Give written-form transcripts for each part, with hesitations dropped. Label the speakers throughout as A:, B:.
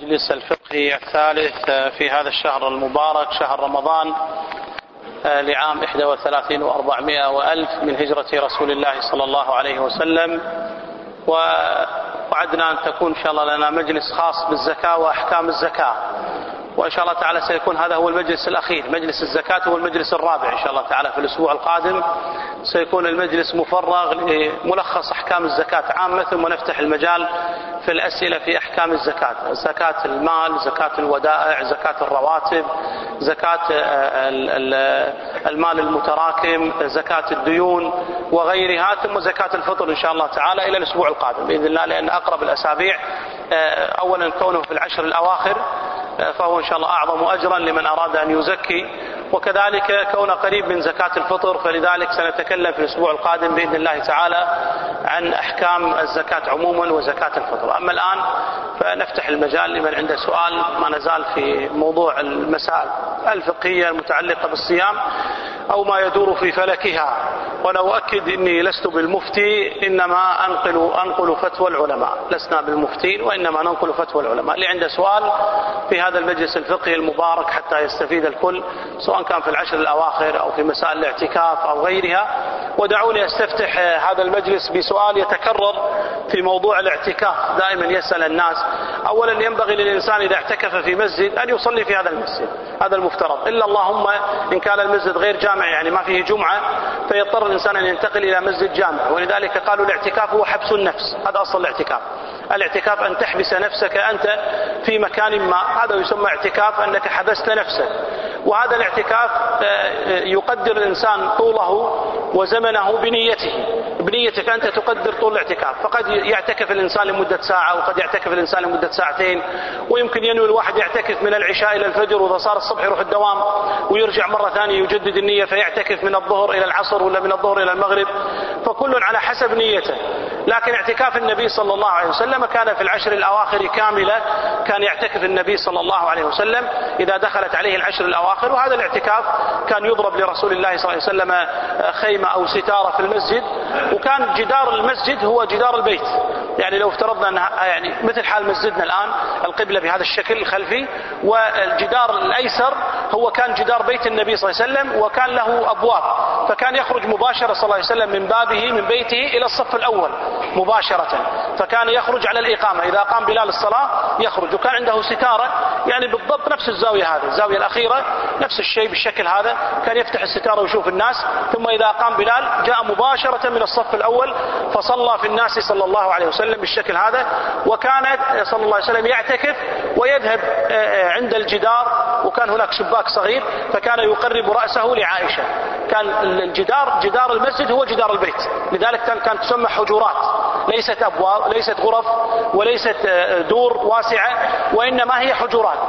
A: المجلس الفقهي الثالث في هذا الشهر المبارك شهر رمضان لعام 31 و400 وألف من هجرة رسول الله صلى الله عليه وسلم. ووعدنا أن تكون إن شاء الله لنا مجلس خاص بالزكاة وأحكام الزكاة، وإن شاء الله تعالى سيكون هذا هو المجلس الأخير. مجلس الزكاة هو المجلس الرابع إن شاء الله تعالى. في الأسبوع القادم سيكون المجلس مفرغ لملخص أحكام الزكاة عامة، ثم نفتح المجال في الأسئلة في أحكام الزكاة: زكاة المال، زكاة الودائع، زكاة الرواتب، زكاة المال المتراكم، زكاة الديون وغيرها، ثم زكاة الفطر إن شاء الله تعالى إلى الأسبوع القادم بإذن الله، لأن أقرب الأسابيع أولا كونه في العشر الأواخر فهو إن شاء الله أعظم أجرا لمن أراد أن يزكي، وكذلك كونه قريب من زكاة الفطر، فلذلك سنتكلم في الأسبوع القادم بإذن الله تعالى عن أحكام الزكاة عموما وزكاة الفطر. أما الآن فنفتح المجال لمن عنده سؤال، ما نزال في موضوع المسائل الفقهية المتعلقة بالصيام أو ما يدور في فلكها. وأنا أؤكد إني لست بالمفتي، إنما أنقل فتوى العلماء، لسنا بالمفتين وإنما ننقل فتوى العلماء. اللي عنده سؤال في هذا المجلس الفقهي المبارك حتى يستفيد الكل، سواء كان في العشر الأواخر أو في مسائل الاعتكاف أو غيرها. ودعوني أستفتح هذا المجلس بسؤال يتكرر في موضوع الاعتكاف. دائما يسأل الناس: أولا ينبغي للإنسان إذا اعتكف في مسجد أن يصلي في هذا المسجد، هذا المفترض، إلا اللهم إن كان المسجد غير جامع يعني ما فيه جمعة، فيضطر الإنسان أن ينتقل إلى مسجد جامع. ولذلك قالوا الاعتكاف هو حبس النفس، هذا أصل الاعتكاف. الاعتكاف أن تحبس نفسك أنت في مكان ما، هذا يسمى اعتكاف، أنك حبست نفسك. وهذا الاعتكاف يقدر الإنسان طوله وزمنه بنيتك أنت تقدر طول الاعتكاف. فقد يعتكف الإنسان لمدة ساعة، وقد يعتكف الإنسان لمدة ساعتين، ويمكن ينوي الواحد يعتكف من العشاء إلى الفجر، وإذا صار الصبح يروح الدوام ويرجع مرة ثانية يجدد النية فيعتكف من الظهر إلى العصر ولا من الظهر إلى المغرب، فكل على حسب نيته. لكن اعتكاف النبي صلى الله عليه وسلم كان في العشر الأواخر كاملة، كان يعتكف النبي صلى الله عليه وسلم إذا دخلت عليه العشر الأواخر. وهذا الاعتكاف كان يضرب لرسول الله صلى الله عليه وسلم خيمة أو ستارة في المسجد، وكان جدار المسجد هو جدار البيت. يعني لو افترضنا أن يعني مثل حال مسجدنا الآن، القبلة بهذا الشكل الخلفي، والجدار الأيسر هو كان جدار بيت النبي صلى الله عليه وسلم، وكان له أبواب، فكان يخرج مباشرة صلى الله عليه وسلم من بابه من بيته إلى الصف الأول مباشرة، فكان يخرج على الإقامة. إذا قام بلال الصلاة يخرج، وكان عنده ستارة يعني بالضبط نفس الزاوية هذه، الزاوية الأخيرة نفس الشيء بالشكل هذا، كان يفتح الستارة ويشوف الناس، ثم إذا قام بلال جاء مباشرة من الصف الأول فصلى في الناس صلى الله عليه وسلم بالشكل هذا. وكان صلى الله عليه وسلم يعتكف ويذهب عند الجدار، وكان هناك شباك صغير فكان يقرب رأسه لعائشة. كان جدار المسجد هو جدار البيت، لذلك كانت تسمى حجرات، ليست أبواب، ليست غرف، وليست دور واسعة، وإنما هي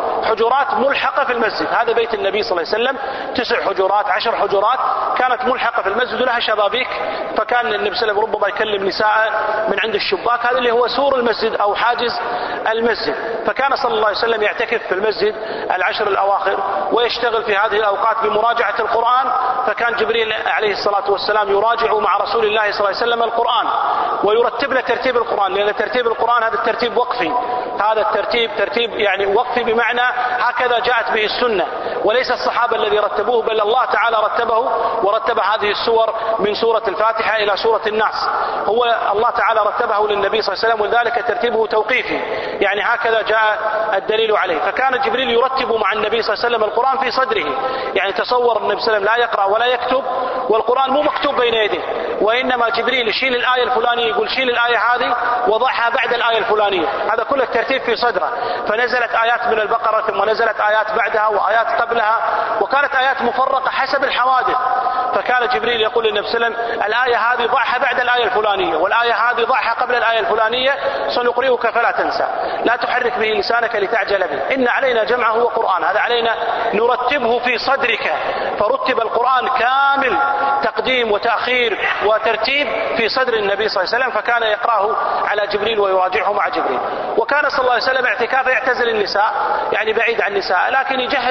A: حجرات ملحقة في المسجد. هذا بيت النبي صلى الله عليه وسلم 9 حجرات 10 حجرات كانت ملحقة في المسجد ولها شبابيك، فكان النبي صلى الله عليه وسلم ربما يكلم نساء من عند الشباك، هذا اللي هو سور المسجد أو حاجز المسجد. فكان صلى الله عليه وسلم يعتكف في المسجد العشر الأواخر، ويشتغل في هذه الأوقات بمراجعة القرآن. فكان جبريل عليه الصلاة والسلام يراجع مع رسول الله صلى الله عليه وسلم القرآن، ويرتب له ترتيب القرآن، لأن ترتيب القرآن هذا الترتيب وقفي، هذا الترتيب ترتيب يعني وقفي، بمعنى هكذا جاءت به السنة، وليس الصحابة الذي رتبوه، بل الله تعالى رتبه، ورتب هذه السور من سورة الفاتحة إلى سورة الناس، هو الله تعالى رتبه للنبي صلى الله عليه وسلم، ولذلك ترتيبه توقيفي، يعني هكذا جاء الدليل عليه. فكان جبريل يرتب مع النبي صلى الله عليه وسلم القرآن في صدره، يعني تصور النبي صلى الله عليه وسلم لا يقرأ ولا يكتب، والقرآن مو مكتوب بين يديه، وإنما جبريل يشيل الآية الفلانية يقول شيل الآية هذه وضعها بعد الآية الفلانية، هذا كل الترتيب في صدره. فنزلت آيات من البقرة، ثم نزلت آيات بعدها وآيات قبلها، وكانت آيات مفرقة حسب الحوادث. فكان جبريل يقول للنبي صلى الله عليه وسلم الآية هذه ضعها بعد الآية الفلانية، والآية هذه ضعها قبل الآية الفلانية، سنقرئك فلا تنسى، لا تحرك به لسانك لتعجل به، إن علينا جمعه وقرآن، هذا علينا نرتبه في صدرك. فرتب القرآن كامل تقديم وتأخير وترتيب في صدر النبي صلى الله عليه وسلم، فكان يقرأه على جبريل ويراجعه مع جبريل. وكان صلى الله عليه وسلم اعتكافه يعتزل النساء، يعني بعيد عن النساء، لكن يجهز شؤون بيته.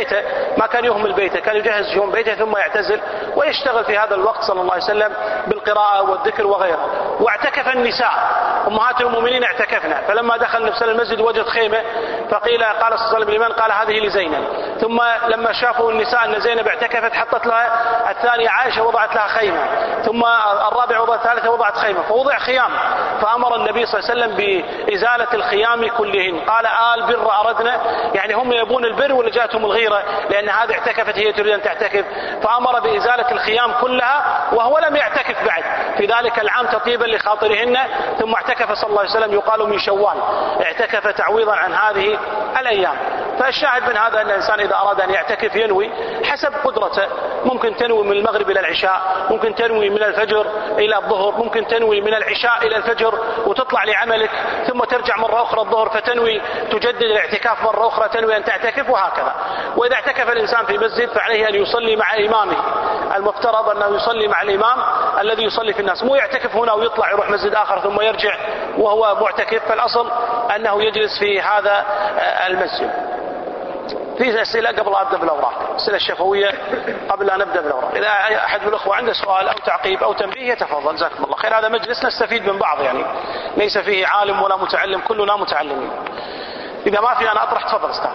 A: بيته، ما كان يهمل بيته، كان يجهز شؤون بيته ثم يعتزل ويشتغل في هذا الوقت صلى الله عليه وسلم بالقراءة والذكر وغيره. واعتكف النساء، أمهات المؤمنين اعتكفنا، فلما دخل النبي صلى الله عليه وسلم المسجد وجد خيمة، فقيل قال صلى الله عليه وسلم لمن؟ قال هذه لزينب. ثم لما شافوا النساء أن زينب اعتكفت حطت لها الثانية عائشة وضعت لها خيمة، ثم الرابعة وضعت الثالثة وضعت خيمة، فوضع خيام، فأمر النبي صلى الله عليه وسلم بإزالة الخيام كلهن. قال آل بر أردنا، يعني هم يبون البر ولا جاءتهم الغيرة لأن هذه اعتكفت هي تريد أن تعتكف، فأمر بإزالة الخيام كلها وهو لم يعتكف بعد في ذلك العام تطيبا لخاطرهن. ثم اعتكف صلى الله عليه وسلم يقال من شوال، اعتكف تعويضا عن هذه الأيام. فالشاهد من هذا أن الإنسان إذا أراد أن يعتكف ينوي حسب قدرته، ممكن تنوي من المغرب إلى العشاء، ممكن تنوي من الفجر إلى الظهر، ممكن تنوي من العشاء إلى الفجر وتطلع لعملك ثم ترجع مرة أخرى الظهر فتنوي تجدد الاعتكاف مرة أخرى تنوي أن تعتكف وهكذا. وإذا اعتكف الإنسان في مسجد فعليه أن يصلي مع إمامه، المفترض أنه يصلي مع الإمام الذي يصلي في الناس، مو يعتكف هنا ويطلع يروح مسجد آخر ثم يرجع وهو معتكف، فالأصل أنه يجلس في هذا المسجد. في أسئلة قبل أن أبدأ بالأوراق، أسئلة الشفوية قبل أن نبدأ بالأوراق. إذا أحد من الأخوة عنده سؤال أو تعقيب أو تنبيه يتفضل، جزاكم الله خير. هذا مجلس نستفيد من بعض، يعني ليس فيه عالم ولا متعلم، كلنا متعلمين. إذا ما في أنا أطرح، تفضل استاذ.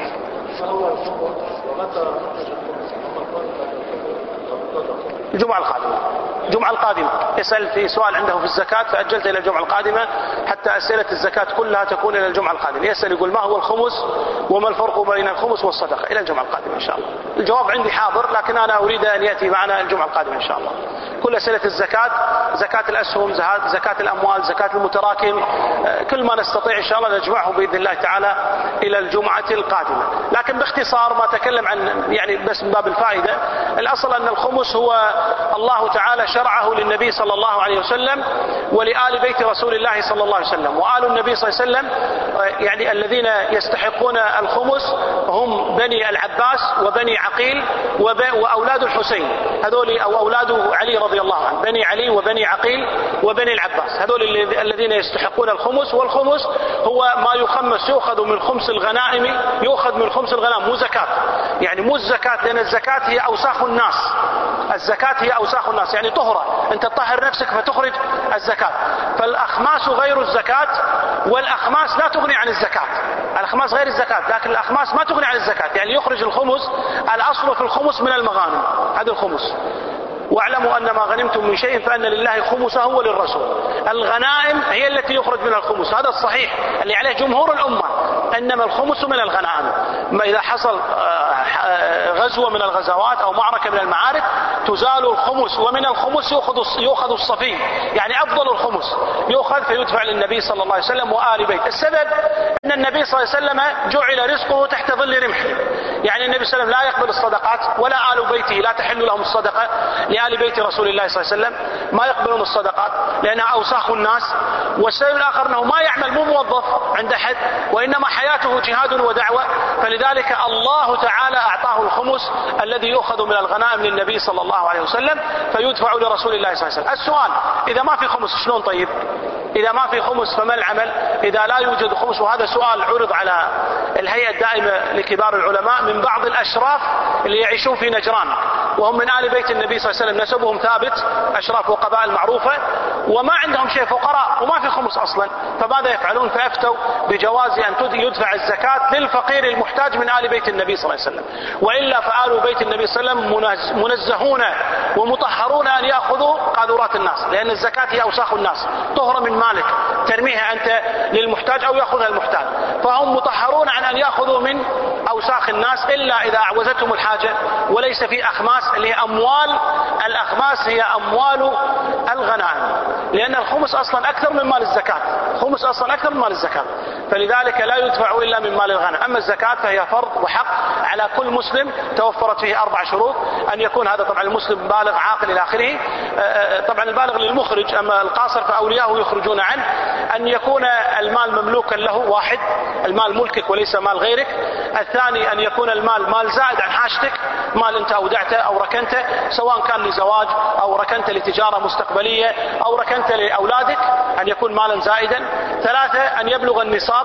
A: الجمعة القادمة، الجمعة القادمة يسأل في سؤال عنده في الزكاة فأجلت إلى الجمعة القادمة حتى أسئلة الزكاة كلها تكون إلى الجمعة القادمة. يسأل يقول ما هو الخمس وما الفرق بين الخمس والصدقة؟ إلى الجمعة القادمة إن شاء الله. الجواب عندي حاضر، لكن أنا أريد أن يأتي معنا الجمعة القادمة إن شاء الله. كل أسئلة الزكاة، زكاة الأسهم، زكاة الأموال، زكاة المتراكم، كل ما نستطيع إن شاء الله نجمعه بإذن الله تعالى إلى الجمعة القادمة. لكن باختصار ما أتكلم عن يعني بس من باب الفائدة، الأصل أن الخمس هو الله تعالى شرعه للنبي صلى الله عليه وسلم ولآل بيت رسول الله صلى الله عليه وسلم. وآل النبي صلى الله عليه وسلم يعني الذين يستحقون الخمس هم بني العباس وبني عقيل وأولاد الحسين، هذول أو أولاد علي رضي الله عنه، بني علي وبني عقيل وبني العباس، هذول الذين يستحقون الخمس. والخمس هو ما يخمس، يؤخذ من خمس الغنائم، يؤخذ من خمس الغنائم، مو زكاة، يعني مو الزكاة، لأن الزكاة هي أوساخ الناس، الزكاة هي أوساخ الناس، يعني طهرة، أنت تطهر نفسك فتخرج الزكاة. فالأخماس غير الزكاة، والأخماس لا تغني عن الزكاة، الأخماس غير الزكاة، لكن الأخماس ما تغني عن الزكاة، يعني يخرج الخمس، الأصل في الخمس من المغانم، هذا الخمس. واعلموا أن ما غنمتم من شيء فأن لله خمسه وللرسول. الغنائم هي التي يخرج منها الخمس، هذا الصحيح اللي عليه جمهور الأمة، إنما الخمس من الغنائم. ما إذا حصل غزوة من الغزوات أو معركة من المعارك تزال الخمس، ومن الخمس يؤخذ الصفي، يعني أفضل الخمس يؤخذ فيدفع للنبي صلى الله عليه وسلم وآل بيت. السبب أن النبي صلى الله عليه وسلم جعل رزقه تحت ظل رمحه، يعني النبي صلى الله عليه وسلم لا يقبل الصدقات، ولا آل بيته لا تحل لهم الصدقة، لآل بيت رسول الله صلى الله عليه وسلم ما يقبلون الصدقات لأنها أوساخ الناس. والسبب الآخر أنه ما يعمل، مو موظف عند أحد، وإنما حياته جهاد ودعوة، فلذلك الله تعالى أعطاه الخمس الذي يؤخذ من الغنائم للنبي صلى الله عليه وسلم فيدفع لرسول الله صلى الله عليه وسلم. السؤال إذا ما في خمس شلون؟ طيب إذا ما في خمس فما العمل إذا لا يوجد خمس؟ وهذا سؤال عرض على الهيئة الدائمة لكبار العلماء من بعض الأشراف اللي يعيشون في نجران، وهم من آل بيت النبي صلى الله عليه وسلم، نسبهم ثابت، أشراف وقبائل معروفة، وما عندهم شيء، فقراء وما في خمس أصلا، فماذا يفعلون؟ فأفتوا بجواز أن يدفع الزكاة للفقير المحتاج من آل بيت النبي صلى الله عليه وسلم. وإلا فآل بيت النبي صلى الله عليه وسلم منزهون ومطهرون أن يأخذوا قاذورات الناس، لأن الزكاة هي أوساخ الناس، طهرة من مالك ترميها أنت للمحتاج أو يأخذها المحتاج، فهم مطهرون عن أن يأخذوا من أوساخ الناس إلا إذا أعوزتهم الحاجة. وليس في أخماس اللي هي أموال، الأخماس هي أموال الغنائم، لأن الخمس أصلا أكثر من مال الزكاة، خمس أصلا أكثر من مال الزكاة، فلذلك لا يدفع إلا من مال الغنم. أما الزكاة فهي فرض وحق على كل مسلم، توفرت فيه 4 شروط: أن يكون هذا طبعا المسلم بالغ عاقل إلى آخره، طبعا البالغ للمخرج، أما القاصر فأولياءه يخرجون عنه. أن يكون المال مملوكا له، واحد، المال ملكك وليس مال غيرك. الثاني أن يكون المال مال زائد عن حاجتك، مال أنت أودعته أو ركنته، سواء كان لزواج أو ركنته لتجارة مستقبلية أو ركنته لأولادك، أن يكون مالا زائدا. 3 أن يبلغ النصاب،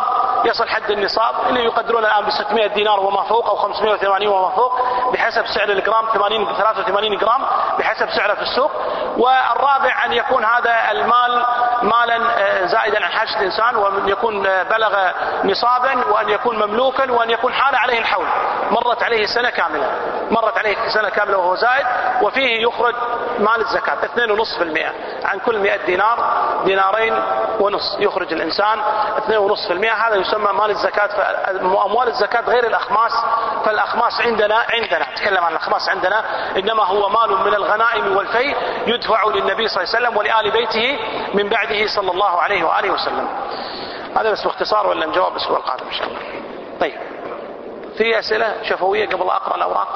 A: يصل حد النصاب اللي يقدرون الآن ب 600 دينار وما فوق أو 580 وما فوق بحسب سعر الجرام 83 جرام بحسب سعره في السوق. والرابع أن يكون هذا المال مالا زائدا عن حاجة الإنسان، وأن يكون بلغ نصابا، وأن يكون مملوكا، وأن يكون حال عليه الحول، مرت عليه سنة كاملة وهو زائد، وفيه يخرج مال الزكاة 2.5% عن كل 100 دينار 2.5 يخرج الإنسان 2.5%. هذا يسمى مال الزكاة. أموال الزكاة غير الأخماس، فالأخماس عندنا نتكلم عن الأخماس عندنا إنما هو مال من الغنائم والفيء يدفع للنبي صلى الله عليه وسلم ولآل بيته من بعده صلى الله عليه وآله وسلم. هذا بس باختصار، ولا نجاوب الأسبوع القادم إن شاء الله. طيب، في أسئلة شفوية قبل أقرأ الأوراق؟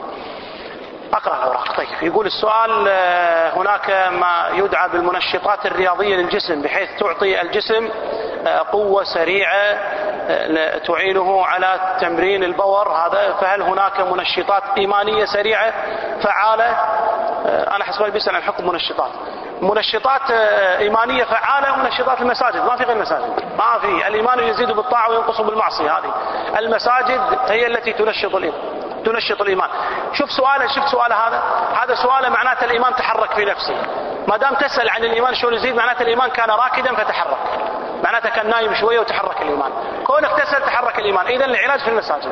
A: طيب، يقول السؤال: هناك ما يدعى بالمنشطات الرياضية للجسم بحيث تعطي الجسم قوة سريعة تعينه على تمرين البور هذا، فهل هناك منشطات إيمانية سريعة فعالة؟ أنا حسب بيسأل عن حكم منشطات إيمانية فعالة ومنشطات المساجد. ما في غير المساجد، ما في. الإيمان يزيد بالطاعة وينقص بالمعصية. هذه المساجد هي التي تنشط الإيمان. شفت سؤال هذا سؤال معناته الإيمان تحرك في نفسه. ما دام تسأل عن الإيمان شلون يزيد معناته الإيمان كان راكدا فتحرك، معناته كان نايم شوية وتحرك الإيمان. كونك تسأل تحرك الإيمان. إذن العلاج في المساجد،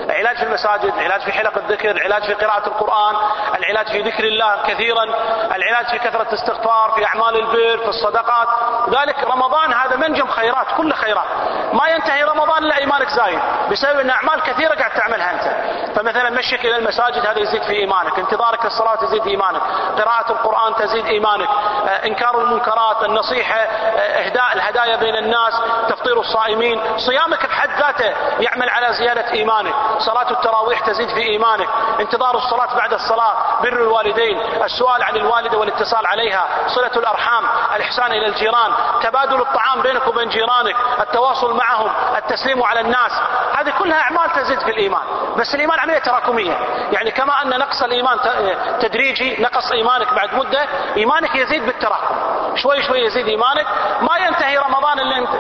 A: العلاج في حلق الذكر، العلاج في قراءة القرآن، العلاج في ذكر الله كثيرا، العلاج في كثرة الاستغفار، في أعمال البر، في الصدقات. ذلك رمضان هذا منجم خيرات، كل خيرات. ما ينتهي رمضان إلا إيمانك زايد بسبب أن أعمال كثيرة قاعد تعملها أنت. فمثلا مشيك إلى المساجد هذا يزيد في إيمانك، انتظارك للصلاة تزيد إيمانك، قراءة القرآن تزيد إيمانك، إنكار المنكرات، النصيحة، إهداء الهدايا بين الناس، تفطير الصائمين، صيامك بحد ذاته يعمل على زيادة إيمانك، صلاة التراويح تزيد في إيمانك، انتظار الصلاة بعد الصلاة، بر الوالدين، السؤال عن الوالدة والاتصال عليها، صلة الأرحام، الإحسان إلى الجيران، تبادل الطعام بينك وبين جيرانك، التواصل معهم، التسليم على الناس. هذه كلها أعمال تزيد في الإيمان. بس الإيمان عملية تراكمية، يعني كما أن نقص الإيمان تدريجي، نقص إيمانك بعد مدة إيمانك يزيد بالتراكم، شوي يزيد إيمانك. ما ينتهي رمضان اللي انت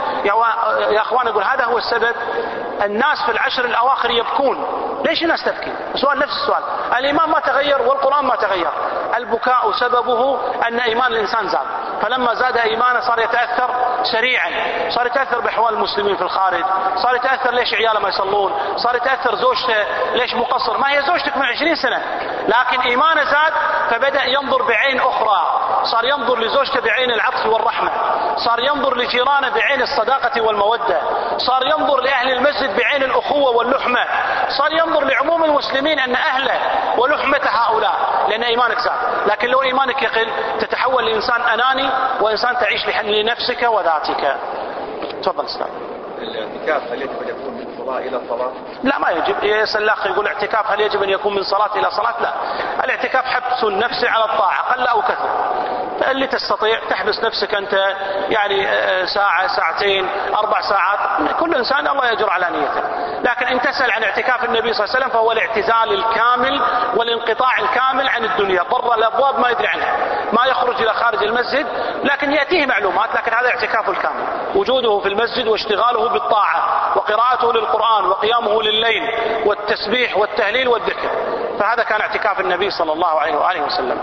A: يا أخوان. أقول هذا هو السبب. الناس في العشر الأواخر يبكون. ليش الناس تبكي؟ السؤال نفس السؤال. الإيمان ما تغير والقرآن ما تغير. البكاء سببه أن إيمان الإنسان زاد، فلما زاد إيمانه صار يتأثر سريعا، صار يتأثر بأحوال المسلمين في الخارج، صار يتأثر ليش عياله ما يصلون، صار يتأثر زوجته ليش مقصر. ما هي زوجتك من 20 سنة لكن إيمانه زاد، فبدأ ينظر بعين أخرى، صار ينظر لزوجته بعين العطف والرحمة، صار ينظر لجيرانه بعين الصداقة والمودة، صار ينظر لأهل المسجد بعين الأخوة واللحمة، صار ينظر لعموم المسلمين أن أهله ولحمة هؤلاء، لأن إيمانك زاد. لكن لو إيمانك يقل تتحول لإنسان أناني وإنسان تعيش لنفسك وذاتك. تفضل استاذ.
B: الاعتكاف هل يجب أن يكون من صلاة إلى صلاة؟
A: لا، ما يجب. يسأل الأخ يقول اعتكاف هل يجب أن يكون من صلاة إلى صلاة؟ لا، الاعتكاف حبس النفس على الطاعة قل أو كثر. اللي تستطيع تحبس نفسك أنت يعني ساعة، ساعتين، 4 ساعات، كل إنسان الله يجر على نيته. لكن إن تسأل عن اعتكاف النبي صلى الله عليه وسلم فهو الاعتزال الكامل والانقطاع الكامل عن الدنيا، بر الأبواب ما يدري عنها، ما يخرج إلى خارج المسجد، لكن يأتيه معلومات، لكن هذا اعتكاف الكامل، وجوده في المسجد واشتغاله بالطاعة وقراءته للقرآن وقيامه لليل والتسبيح والتهليل والذكر. فهذا كان اعتكاف النبي صلى الله عليه وآله وسلم.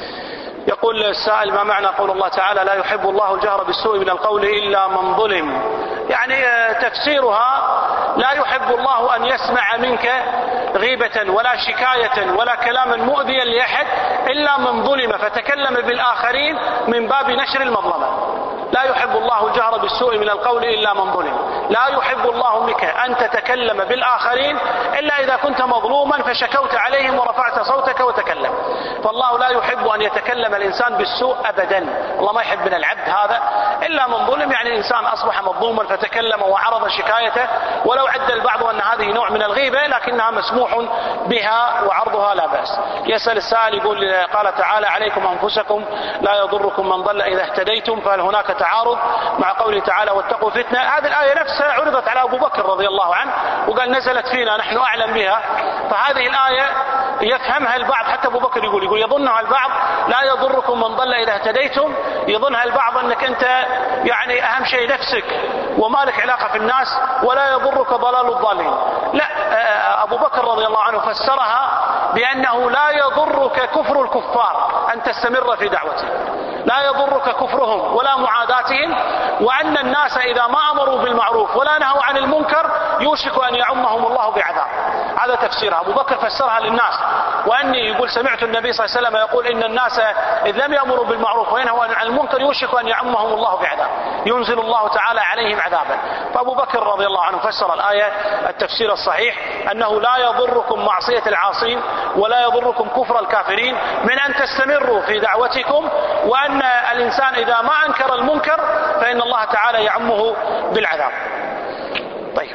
A: يقول السائل: ما معنى قول الله تعالى لا يحب الله الجهر بالسوء من القول إلا من ظلم؟ يعني تفسيرها لا يحب الله أن يسمع منك غيبة ولا شكاية ولا كلاما مؤذيا لأحد إلا من ظلم فتكلم بالآخرين من باب نشر المظلمة. لا يحب الله الجهر بالسوء من القول إلا من ظلم. لا يحب الله منك أن تتكلم بالآخرين إلا إذا كنت مظلوما فشكوت عليهم ورفعت صوتك وتكلم. فالله لا يحب أن يتكلم الإنسان بالسوء أبدا. الله ما يحب من العبد هذا إلا من ظلم، يعني الإنسان أصبح مظلوما فتكلم وعرض شكايته، ولو عد البعض أن هذه نوع من الغيبة لكنها مسموح بها وعرضها لا بأس. يسأل السائل يقول: قال تعالى عليكم أنفسكم لا يضركم من ضل إذا اهتديتم، فهل هناك تعارض مع قوله تعالى واتقوا فتنة؟ هذه الآية نفسها عرضت على أبو بكر رضي الله عنه وقال نزلت فينا نحن أعلم بها. فهذه الآية يفهمها البعض، حتى أبو بكر يقول يظنها البعض لا يضركم من ضل إذا اهتديتم، يظنها البعض أنك أنت يعني أهم شيء نفسك وما لك علاقة في الناس ولا يضرك ضلال الضالين. لا، أبو بكر رضي الله عنه فسرها بأنه لا يضرك كفر الكفار أن تستمر في دعوته، لا يضرك كفرهم ولا معاداتهم، وأن الناس إذا ما أمروا بالمعروف ولا نهوا عن المنكر يوشك أن يعمهم الله بعذاب. هذا تفسيرها. أبو بكر فسرها للناس، وأني يقول سمعت النبي صلى الله عليه وسلم يقول إن الناس إذ لم يأمروا بالمعروف وينهوا عن المنكر يوشك أن يعمهم الله بعذاب، ينزل الله تعالى عليهم عذابا. فأبو بكر رضي الله عنه فسر الآية التفسير الصحيح أنه لا يضركم معصية العاصين ولا يضركم كفر الكافرين من أن تستمروا في دعوتكم، وأن الإنسان إذا ما أنكر المنكر فإن الله تعالى يعمه بالعذاب. طيب،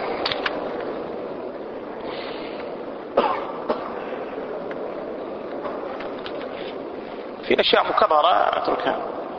A: في أشياء مكررة أتركها.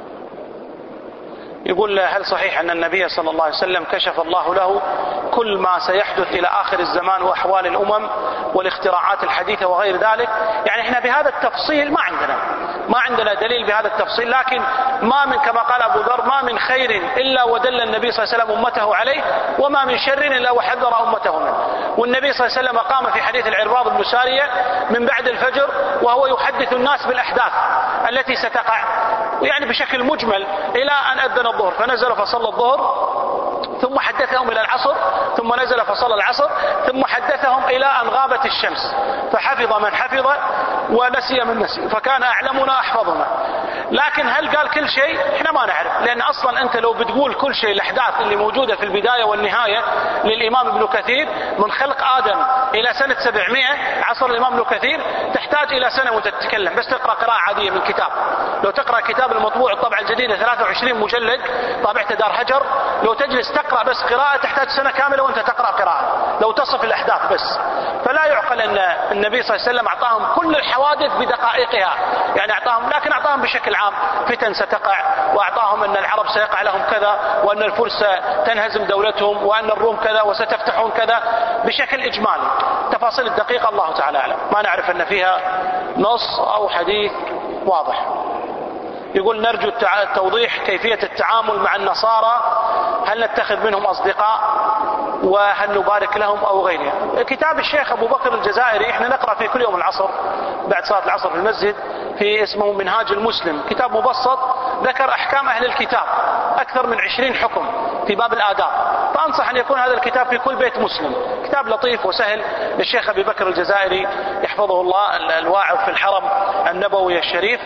A: يقول هل صحيح أن النبي صلى الله عليه وسلم كشف الله له كل ما سيحدث إلى آخر الزمان وأحوال الأمم والاختراعات الحديثة وغير ذلك؟ يعني إحنا بهذا التفصيل ما عندنا دليل بهذا التفصيل، لكن ما من، كما قال أبو ذر، ما من خير إلا ودل النبي صلى الله عليه وسلم أمته عليه، وما من شر إلا وحذر أمته منه. والنبي صلى الله عليه وسلم قام في حديث العرباض بن سارية من بعد الفجر وهو يحدث الناس بالأحداث التي ستقع، يعني بشكل مجمل، إلى أن أذن الظهر، فنزل فصلى الظهر، ثم حدثهم إلى العصر، ثم نزل فصلى العصر، ثم حدثهم إلى أن غابت الشمس، فحفظ من حفظ ونسي من نسي، فكان أعلمنا أحفظنا. لكن هل قال كل شيء؟ احنا ما نعرف، لأن أصلا أنت لو بتقول كل شيء الأحداث اللي موجودة في البداية والنهاية للإمام ابن كثير من خلق آدم إلى سنة 700 عصر الإمام ابن كثير، تحتاج إلى سنة وانت تتكلم بس تقرأ قراءة عادية من كتاب. لو تقرأ كتاب المطبوع الطبعة الجديدة 23 مجلد طابعته دار هجر، لو تجلس تقرأ بس قراءة تحتاج سنة كاملة وانت تقرأ قراءة لو تصف الأحداث بس. فلا يعقل أن النبي صلى الله عليه وسلم أعطاهم كل الحوادث بدقائقها، يعني أعطاهم، لكن أعطاهم بشكل عام فتن ستقع، وأعطاهم أن العرب سيقع لهم كذا، وأن الفرس تنهزم دولتهم، وأن الروم كذا وستفتحون كذا، بشكل إجمالي. تفاصيل الدقيقة الله تعالى أعلم، ما نعرف أن فيها نص أو حديث واضح. يقول نرجو توضيح كيفية التعامل مع النصارى، هل نتخذ منهم أصدقاء وهل نبارك لهم أو غيرها. كتاب الشيخ أبو بكر الجزائري احنا نقرأ فيه كل يوم العصر بعد صلاة العصر في المسجد، في اسمه منهاج المسلم، كتاب مبسط ذكر أحكام أهل الكتاب، أكثر من 20 حكم في باب الآداب. فأنصح أن يكون هذا الكتاب في كل بيت مسلم، كتاب لطيف وسهل للشيخ أبي بكر الجزائري يحفظه الله، الواعظ في الحرم النبوي الشريف.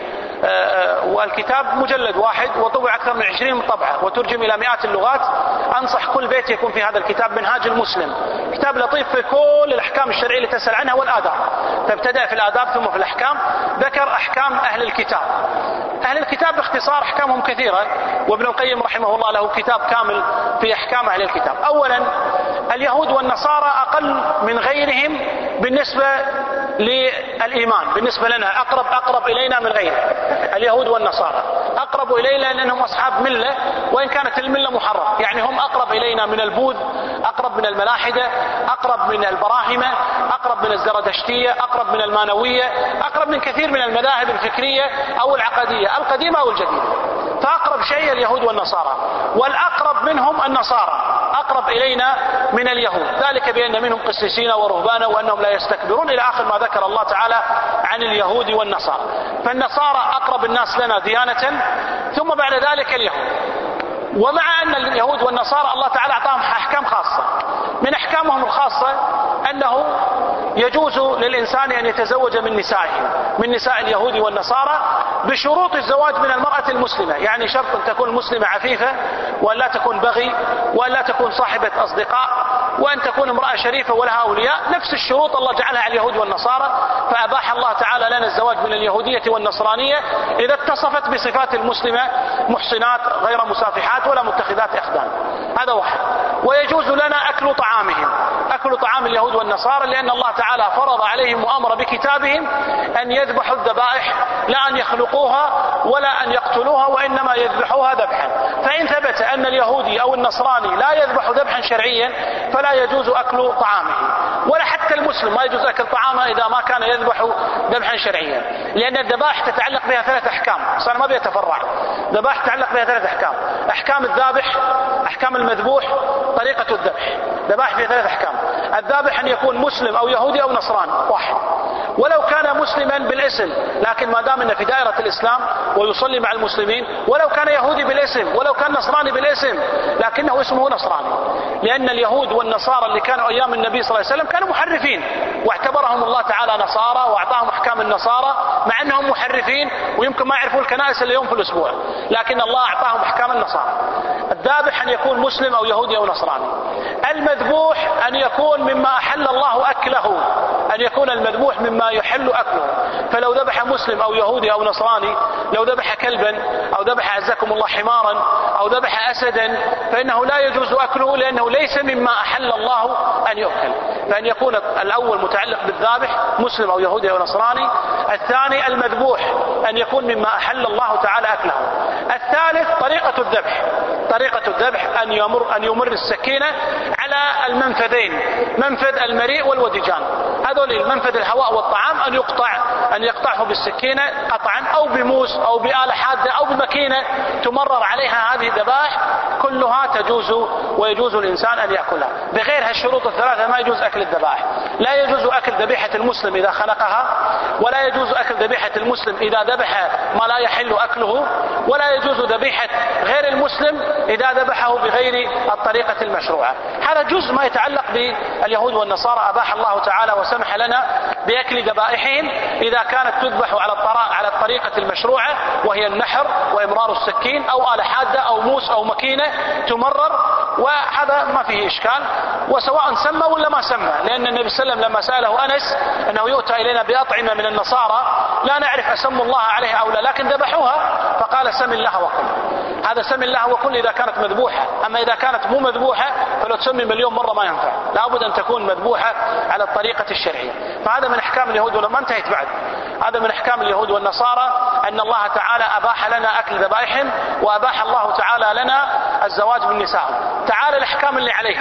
A: والكتاب مجلد واحد وطبع أكثر من 20 طبعة وترجم إلى مئات اللغات. أنصح كل بيت يكون في هذا الكتاب منهاج المسلم، كتاب لطيف في كل الأحكام الشرعية اللي تسأل عنها والآداب، فابتدأ في الآداب ثم في الأحكام. ذكر أحكام أهل الكتاب. أهل الكتاب باختصار أحكامهم كثيرة، وابن القيم رحمه الله له كتاب كامل في أحكام أهل الكتاب. أولا اليهود والنصارى أقل من غيرهم بالنسبة للإيمان، بالنسبة لنا أقرب إلينا من غيره. اليهود والنصارى أقرب إلينا لأنهم أصحاب ملة، وإن كانت الملة محرمة، يعني هم أقرب إلينا من البوذ، أقرب من الملاحدة، أقرب من البراهمة، أقرب من الزردشتية، أقرب من المانوية، أقرب من كثير من المذاهب الفكرية أو العقدية القديمة أو الجديدة. فأقرب شيء اليهود والنصارى، والأقرب منهم النصارى، أقرب إلينا من اليهود، ذلك بأن منهم قسيسين ورهبانا وأنهم لا يستكبرون إلى آخر ما ذكر الله تعالى عن اليهود والنصارى. فالنصارى أقرب الناس لنا ديانة، ثم بعد ذلك اليهود. ومع أن اليهود والنصارى الله تعالى أعطاهم أحكام خاصة، من أحكامهم الخاصة أنه يجوز للإنسان أن يتزوج من نسائهم، من نساء اليهود والنصارى، بشروط الزواج من المرأة المسلمة، يعني شرط أن تكون مسلمة عفيفة، وأن لا تكون بغي، وأن لا تكون صاحبة أصدقاء، وأن تكون امرأة شريفة ولها أولياء، نفس الشروط الله جعلها على اليهود والنصارى. فأباح الله تعالى لنا الزواج من اليهودية والنصرانية إذا اتصفت بصفات المسلمة، محصنات غير مسافحات ولا متخذات أخدان. هذا واحد. ويجوز لنا أكل أكل طعام اليهود والنصارى، لأن الله تعالى فرض عليهم وأمر بكتابهم أن يذبحوا الذبائح، لا أن يخلقوها ولا أن يقتلوها، وإنما يذبحوها ذبحا. فإن ثبت أن اليهودي أو النصراني لا يذبح ذبحا شرعيا فلا يجوز أكل طعامه، ولا حتى المسلم ما يجوز أكل طعامه إذا ما كان يذبح ذبحا شرعيا، لأن الذبائح تتعلق بها 3 أحكام، صار ما بيتفرع. ذبائح تتعلق بها 3 أحكام: أحكام الذابح، أحكام المذبوح، طريقة الذبح. ذبائح فيها 3 أحكام. الذابح أن يكون مسلم أو يهودي أو نصراني واحد، ولو كان مسلما بالاسم، لكن ما دام انه في دائرة الإسلام ويصلي مع المسلمين، ولو كان يهودي بالاسم، ولو كان نصراني بالاسم، لكنه اسمه نصراني، لأن اليهود والنصارى اللي كانوا أيام النبي صلى الله عليه وسلم كانوا محرفين، واعتبرهم الله تعالى نصارى وأعطاهم أحكام النصارى، مع أنهم محرفين ويمكن ما يعرفوا الكنائس إلا يوم في الأسبوع، لكن الله أعطاهم أحكام النصارى. الذابح أن يكون مسلم أو يهودي أو نصراني. المذبوح أن يكون مما أحل الله أكله، أن يكون المذبوح مما يحل أكله. فلو ذبح مسلم أو يهودي أو نصراني، لو ذبح كلبا أو ذبح عزكم الله حمارا أو ذبح أسدا، فإنه لا يجوز أكله، لأنه ليس مما أحل الله أن يؤكل. فأن يكون الأول متعلق بالذابح مسلم أو يهودي أو نصراني. الثاني المذبوح أن يكون مما أحل الله تعالى أكله. الثالث طريقة الذبح. طريقة الذبح أن يمر السكينة على المنفذين، منفذ المريء والودجان، هذول المنفذ الهواء والطعام، أن يقطعه بالسكينة قطعا أو بموس أو بآلة حادة أو بمكينة تمرر عليها هذه الذبائح، كلها تجوز ويجوز الإنسان أن يأكلها. بغير هالشروط الثلاثة ما يجوز أكل الذبائح. لا يجوز أكل ذبيحة المسلم إذا خنقها، ولا يجوز أكل ذبيحة المسلم إذا ذبح ما لا يحل أكله، ولا يجوز ذبيحة غير المسلم إذا ذبحه بغير الطريقة المشروعة. هذا جزء ما يتعلق باليهود والنصارى. أباح الله تعالى وسمح لنا بأكل ذبائحهم إذا كانت تذبح على الطريقة المشروعة، وهي النحر وإمرار السكين أو آلة حادة أو موس أو مكينة تمرر، وهذا ما فيه إشكال، وسواء سمى ولا ما سمى، لأن النبي صلى الله عليه وسلم لما سأله أنس أنه يؤتى إلينا بأطعمة من النصارى لا نعرف أسموا الله عليها أو لا، لكن ذبحوها، فقال سم الله وكل. هذا سم الله وكل إذا كانت مذبوحة، أما إذا كانت مو مذبوحة فلو تسمي مليون مرة ما ينفع، لابد أن تكون مذبوحة على الطريقة الشرعية. فهذا من أحكام اليهود، وما انتهت بعد. هذا من أحكام اليهود والنصارى أن الله تعالى أباح لنا أكل ذبائحهم، وأباح الله تعالى لنا الزواج من نسائهم. تعالى الأحكام اللي عليك.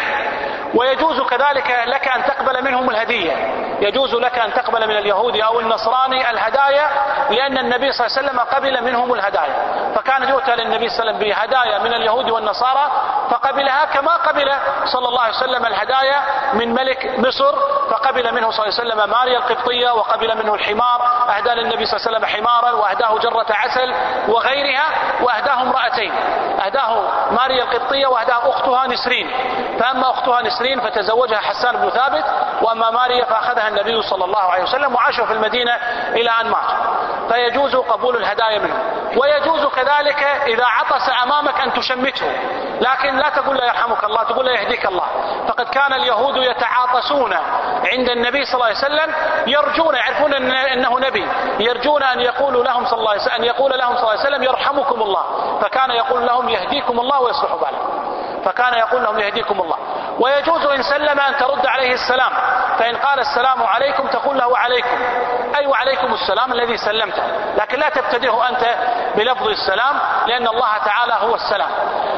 A: ويجوز كذلك لك أن تقبل منهم الهدية، يجوز لك أن تقبل من اليهودي أو النصراني الهدايا، لأن النبي صلى الله عليه وسلم قبل منهم الهدايا، فكان يؤتى للنبي صلى الله عليه وسلم بهدايا من اليهود والنصارى فقبلها، كما قبل صلى الله عليه وسلم الهدايا من ملك مصر، فقبل منه صلى الله عليه وسلم ماريا القبطية، وقبل منه الحمار، أهدى للنبي صلى الله عليه وسلم حمارا، وأهداه جرة عسل وغيرها، وأهداه امرأتين، أهداه ماريا القبطية وأهداه أختها نسرين، فأما أختها نسرين فتزوجها حسان بن ثابت، وأما ماريا فأخذها النبي صلى الله عليه وسلم وعاشوا في المدينة إلى أن ماتوا. فيجوز قبول الهدايا منه. ويجوز كذلك إذا عطس أمامك أن تشمته، لكن لا تقول له يرحمك الله، تقول له يهديك الله. فقد كان اليهود يتعاطسون عند النبي صلى الله عليه وسلم، يرجون، يعرفون أنه نبي، يرجون أن يقول لهم صلى الله عليه وسلم يرحمكم الله، فكان يقول لهم يهديكم الله ويصلح بالكم، فكان يقول لهم يهديكم الله. ويجوز إن سلم أن ترد عليه السلام، فإن قال السلام عليكم تقول له عليكم، أي وعليكم السلام الذي سلمته، لكن لا تبتدئه أنت بلفظ السلام، لأن الله تعالى هو السلام.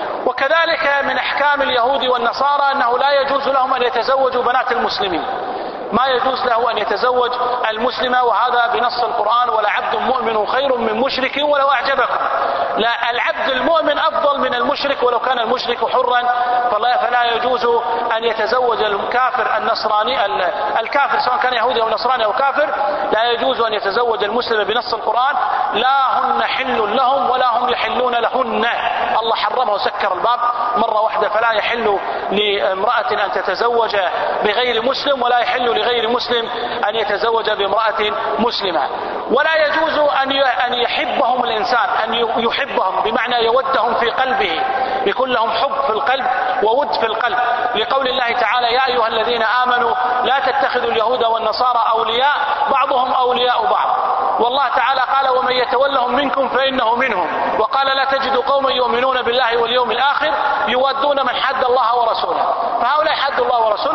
A: وكذلك من أحكام اليهود والنصارى أنه لا يجوز لهم أن يتزوجوا بنات المسلمين، ما يجوز له أن يتزوج المسلمة، وهذا بنص القرآن: ولعبد مؤمن خير من مشرك ولو أعجبكم. لا، العبد المؤمن أفضل من المشرك ولو كان المشرك حرا، فلا يجوز أن يتزوج الكافر النصراني، الكافر سواء كان يهودي أو نصراني أو كافر، لا يجوز أن يتزوج المسلم بنص القرآن: لا هن حل لهم ولا هم يحلون لهن. الله حرمه وسكر الباب مرة واحدة، فلا يحل لامرأة أن تتزوج بغير مسلم، ولا يحل لغير مسلم أن يتزوج بامرأة مسلمة. ولا يجوز أن يحبهم الإنسان، أن يحبهم بمعنى يودهم في قلبه، يكون لهم حب في القلب وود في القلب، لقول الله تعالى: يا أيها الذين آمنوا لا تتخذوا اليهود والنصارى أولياء بعضهم أولياء بعض. والله تعالى قال: ومن يتولهم منكم فإنه منهم. وقال: لا تجد قوما يؤمنون بالله واليوم الآخر يودون من حد الله ورسوله. فهؤلاء حد الله ورسوله، والله تعالى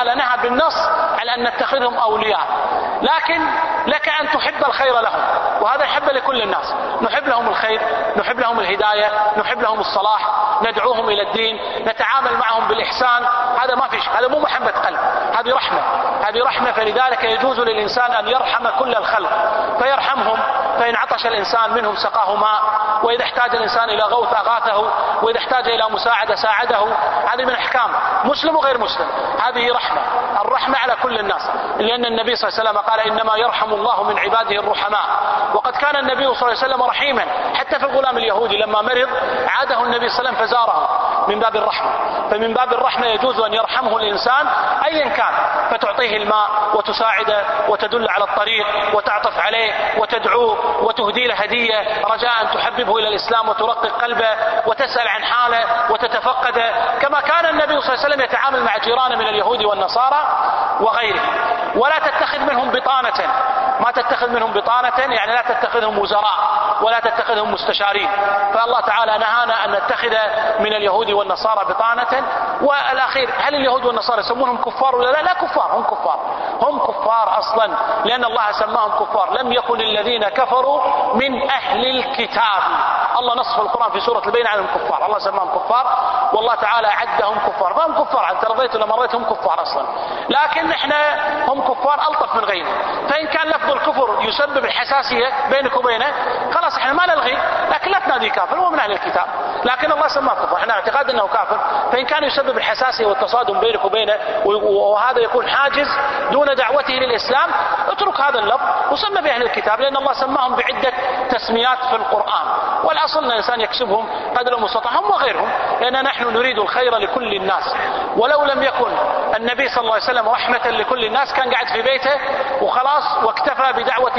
A: تعالى نهى بالنص على أن نتخذهم أولياء، لكن لك أن تحب الخير لهم، وهذا يحب لكل الناس، نحب لهم الخير، نحب لهم الهداية، نحب لهم الصلاح، ندعوهم إلى الدين، نتعامل معهم بالإحسان. هذا ما فيش، هذا مو محبة قلب، هذه رحمة، هذه رحمة. فلذلك يجوز للإنسان أن يرحم كل الخلق، فيرحمهم، فإن عطش الإنسان منهم سقاه ماء، وإذا احتاج الإنسان إلى غوث أغاثه، وإذا احتاج إلى مساعدة ساعده. هذه من أحكام مسلم وغير مسلم، هذه رحمة، الرحمة على كل الناس، لأن النبي صلى الله عليه وسلم قال إنما يرحم الله من عباده الرحماء. وقد كان النبي صلى الله عليه وسلم رحيما حتى في الغلام اليهودي لما مرض عاده النبي صلى الله عليه وسلم فزاره من باب الرحمة. فمن باب الرحمة يجوز أن يرحمه الإنسان أيا كان، فتعطيه الماء وتساعده وتدل على الطريق وتعطف عليه وتدعوه وتهدي له هدية رجاء أن تحببه إلى الإسلام وترقق قلبه وتسأل عن حاله وتتفقده، كما كان النبي صلى الله عليه وسلم يتعامل مع جيرانه من اليهود والنصارى وغيرهم. ولا تتخذ منهم بطانة، ما تتخذ منهم بطانة يعني لا تتخذهم وزراء ولا تتخذهم مستشارين. فالله تعالى نهانا أن نتخذ من اليهود والنصارى بطانة. والأخير، هل اليهود والنصارى يسمونهم كفار ولا لا؟ لا كفار، هم كفار، هم كفار أصلا، لأن الله سماهم كفار. لم يكن الذين كفروا من أهل الكتاب، الله نص في القرآن في سورة البينة عنهم كفار، الله سماهم كفار، والله تعالى عدهم كفار، فهم كفار، أنت رضيت ولا مريت هم كفار أصلا. لكن احنا هم كفار ألطف من غيرهم. فإن كان لفظ الكفر يسبب الحساسية بينك وبينه خلاص احنا ما نلغي، لكن لا تنادي كافر، هو من أهل الكتاب، لكن الله سماه كفر، احنا اعتقاد انه كافر. فإن كان يسبب الحساسية والتصادم بينك وبينه وهذا يكون حاجز دون دعوته للإسلام، اترك هذا اللفظ وسمى بأهل الكتاب، لأن الله سماهم بعدة تسميات في القرآن، والأصل أن الإنسان يكسبهم قدر المستطاع هم وغيرهم، لأن نحن نريد الخير لكل الناس. ولو لم يكن النبي صلى الله عليه وسلم رحمة لكل الناس كان قاعد في بيته وخلاص واكتفى بدعوة